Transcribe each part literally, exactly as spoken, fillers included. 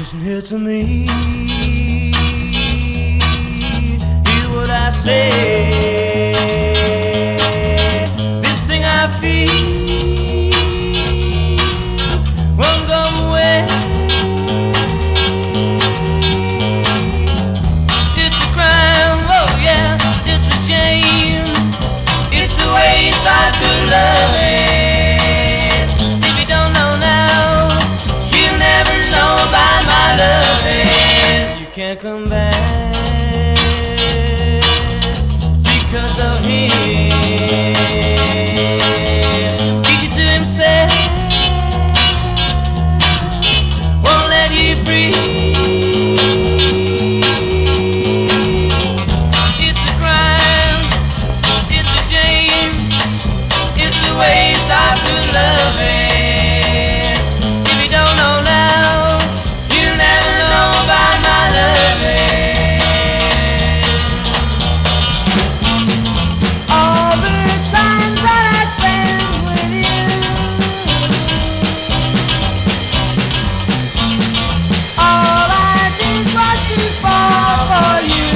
Listen here to me, hear what I say. This thing I feel won't go away. It's a crime, oh yeah, it's a shame. It's a waste of good loving. If you don't know now, you'll never know about my loving. You can't come back because of him. Beat you to himself, won't let you free. It's a crime, it's a shame, it's a waste of good loving. If you don't know now, you'll never know about my loving. All the times that I spent with you, all I did was to fall for you.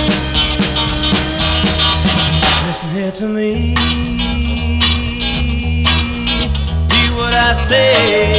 Listen here to me, do what I say.